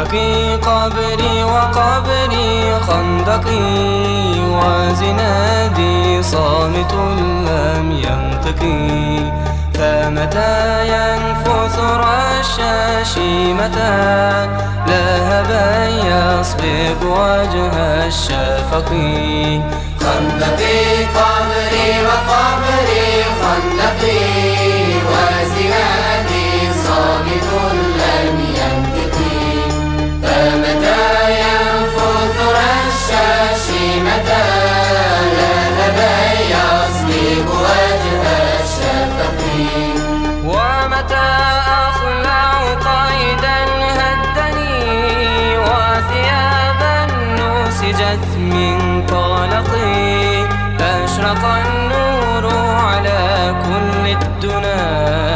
خندقي قبري وقبري خندقي، وزنادي صامت لم ينطقي. فمتى ينفث رشاشي، متى لهبا يصبغ وجه الشفق. خندقي قبري وقبري خندقي، وزنادي صامت لم ينطقي. فمتى ينفث رشاشي، متى لهبا يصبغ وجه الشفق. ومتى أخلع قيدا هدني، وثيابا نسجت من طلقي. أشرق النور على كل الدنا،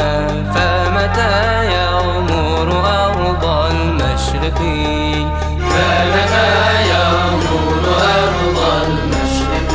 فمتى يغمر أرض المشرق. فمتى يغمر أرض المشرق.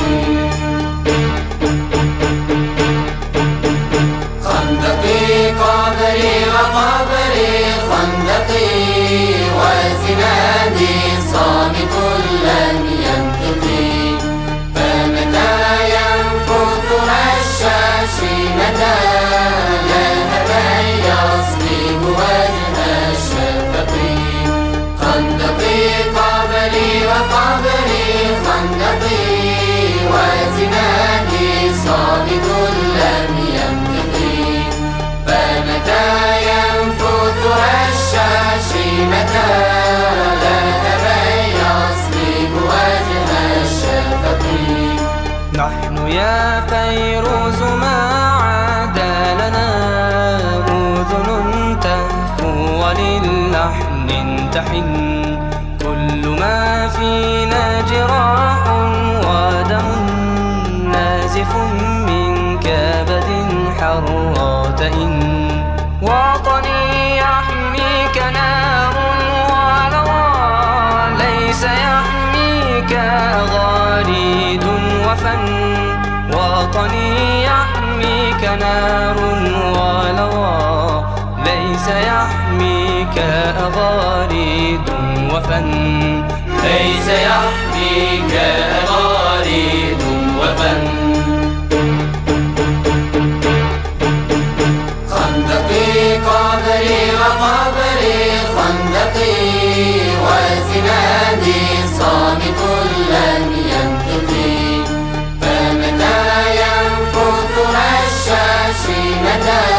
خندقي قبري وقبري خندقي، وزنادي صامت لم ينطقي. فمتى ينفث رشاشي، متى لهبا يصبغ وجه الشفق. خندقي قبري وقبري خندقي، وزنادي صامت لم ينطقي. فمتى ينفث رشاشي، متى لهبا يصبغ وجه الشفق. نحن يا فيروز ما عاد لنا أذن تهفو وللحن تحن. كل ما فينا جراح ودم نازف من كبد حرات إن. وطني يحميك نار ولوى، ليس يحميك غريد وفن. وطني يحميك نار ولوى، ليس يحميك غريد وفن. ليس يحميك غريد وفن. خندقي قبري وقبري خندقي، وزنادي صامت لم ينطقي. فمتى ينفث رشاشي، متى